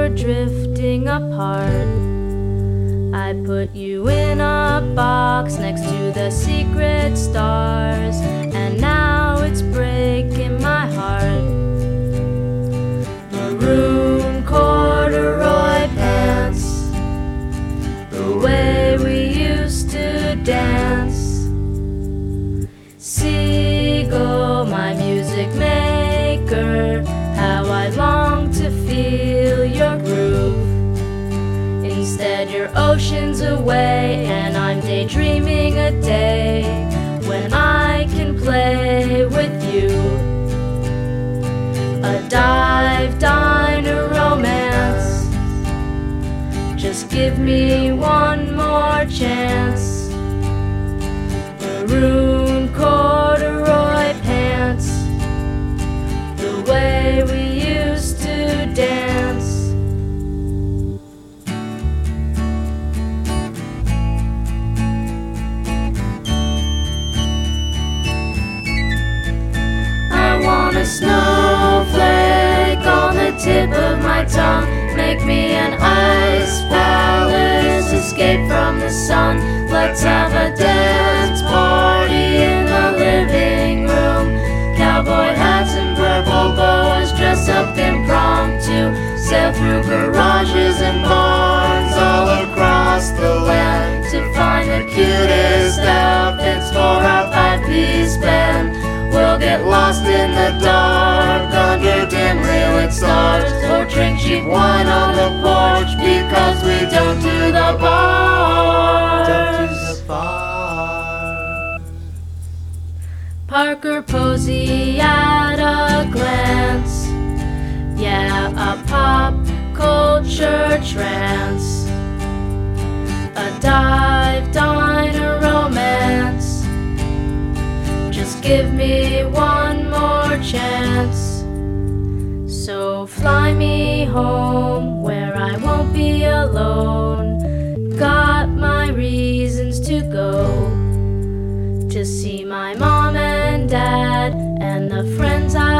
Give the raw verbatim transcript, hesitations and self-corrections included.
were drifting apart. I put you in a box next to the secret stars, and now it's breaking my heart. Maroon corduroy pants, the way we used to dance. Seagull, my music maker, how I long to feel your groove. Instead you're oceans away, and I'm daydreaming a day when I can play with you. A dive, diner, romance, just give me one more chance. Maroon corduroy pants, the way we used to dance. I want a snowflake on the tip of my tongue. Make me an ice palace, escape from the sun. Let's have a dance party in the living room. Cowboy hats and purple boas, dress up impromptu. Sail through garages and barns all across the land to find the cutest outfits for our five-piece band. We'll get lost in the dark under dimly lit stars, or drink cheap wine on the porch because we don't do the bars. Don't do the bar. Parker Posey at a glance, yeah, a pop culture trance. A dive, diner, romance, just give me one more chance. So fly me home where I won't be alone. Got my reasons to go, to see my mom and dad and the friends I